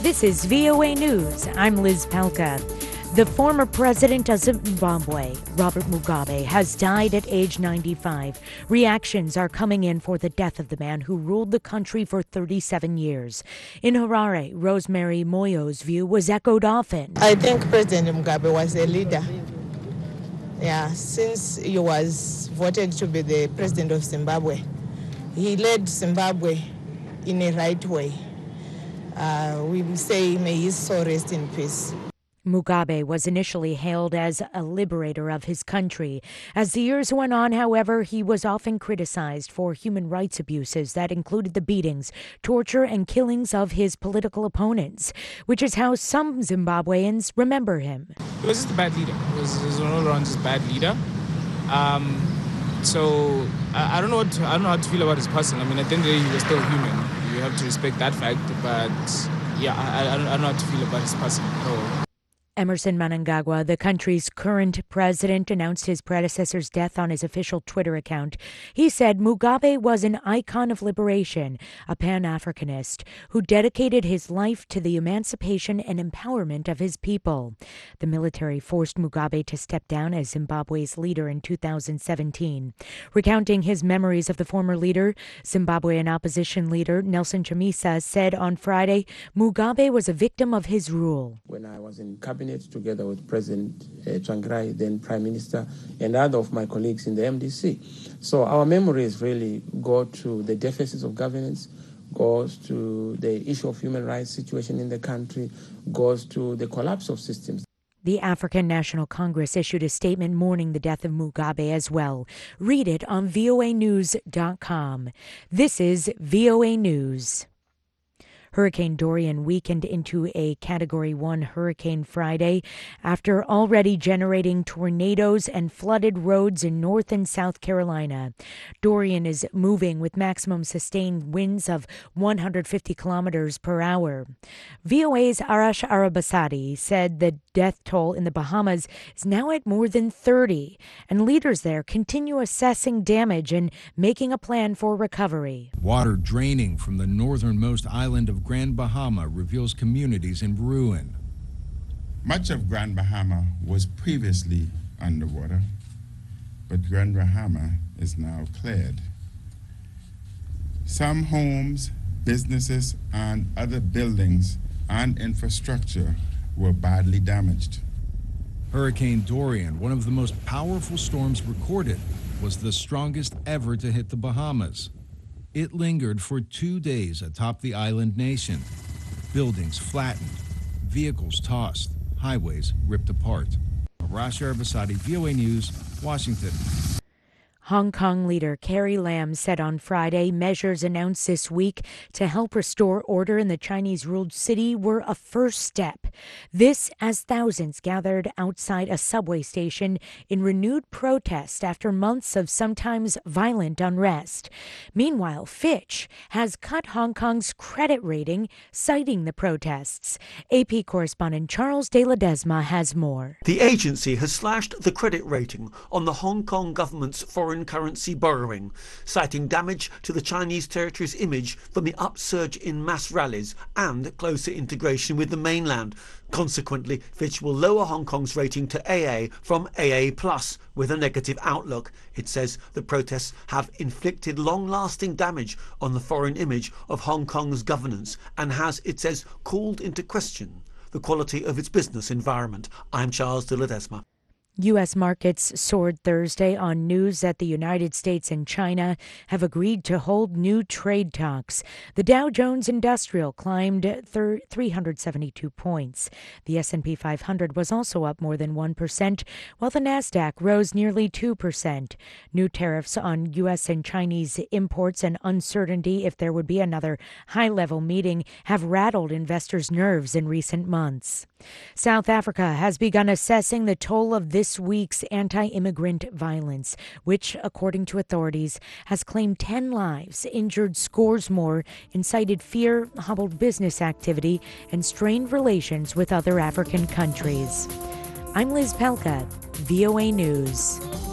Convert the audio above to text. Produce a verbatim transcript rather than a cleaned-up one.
This is V O A News. I'm Liz Pelka. The former president of Zimbabwe, Robert Mugabe, has died at age ninety-five. Reactions are coming in for the death of the man who ruled the country for thirty-seven years. In Harare, Rosemary Moyo's view was echoed often. I think President Mugabe was a leader. Yeah, since he was voted to be the president of Zimbabwe, he led Zimbabwe in a right way. Uh, we say, may his soul rest in peace. Mugabe was initially hailed as a liberator of his country. As the years went on, however, he was often criticized for human rights abuses that included the beatings, torture, and killings of his political opponents, which is how some Zimbabweans remember him. He was just a bad leader. He was, he was an all-around just bad leader. Um, so I, I don't know what to, I don't know how to feel about his person. I mean, at the end of the day, he was still human. You have to respect that fact. But yeah, I, I, don't, I don't know how to feel about his person at all. Emerson Mnangagwa, the country's current president, announced his predecessor's death on his official Twitter account. He said Mugabe was an icon of liberation, a Pan-Africanist who dedicated his life to the emancipation and empowerment of his people. The military forced Mugabe to step down as Zimbabwe's leader in two thousand seventeen. Recounting his memories of the former leader, Zimbabwean opposition leader Nelson Chamisa said on Friday, Mugabe was a victim of his rule. When I was in cabinet, together with President uh, Tsvangirai, then Prime Minister, and other of my colleagues in the M D C. So our memories really go to the deficits of governance, goes to the issue of human rights situation in the country, goes to the collapse of systems. The African National Congress issued a statement mourning the death of Mugabe as well. Read it on V O A news dot com. This is V O A News. Hurricane Dorian weakened into a Category one hurricane Friday after already generating tornadoes and flooded roads in North and South Carolina. Dorian is moving with maximum sustained winds of one hundred fifty kilometers per hour. V O A's Arash Arabasadi said the death toll in the Bahamas is now at more than thirty, and leaders there continue assessing damage and making a plan for recovery. Water draining from the northernmost island of Grand Bahama reveals communities in ruin. Much of Grand Bahama was previously underwater, but Grand Bahama is now cleared. Some homes, businesses, and other buildings and infrastructure were badly damaged. Hurricane Dorian, one of the most powerful storms recorded, was the strongest ever to hit the Bahamas. It lingered for two days atop the island nation. Buildings flattened, vehicles tossed, highways ripped apart. Arash Arabasadi, V O A News, Washington. Hong Kong leader Carrie Lam said on Friday measures announced this week to help restore order in the Chinese-ruled city were a first step. This as thousands gathered outside a subway station in renewed protest after months of sometimes violent unrest. Meanwhile, Fitch has cut Hong Kong's credit rating, citing the protests. A P correspondent Charles de Ledesma has more. The agency has slashed the credit rating on the Hong Kong government's foreign currency borrowing, citing damage to the Chinese territory's image from the upsurge in mass rallies and closer integration with the mainland. Consequently, Fitch will lower Hong Kong's rating to A A from A A plus with a negative outlook. It says the protests have inflicted long-lasting damage on the foreign image of Hong Kong's governance and has, it says, called into question the quality of its business environment. I'm Charles de Ledesma. U S markets soared Thursday on news that the United States and China have agreed to hold new trade talks. The Dow Jones Industrial climbed three hundred seventy-two points. The S and P five hundred was also up more than one percent, while the Nasdaq rose nearly two percent. New tariffs on U S and Chinese imports and uncertainty if there would be another high-level meeting have rattled investors' nerves in recent months. South Africa has begun assessing the toll of this week's anti-immigrant violence, which, according to authorities, has claimed ten lives, injured scores more, incited fear, hobbled business activity, and strained relations with other African countries. I'm Liz Pelka, V O A News.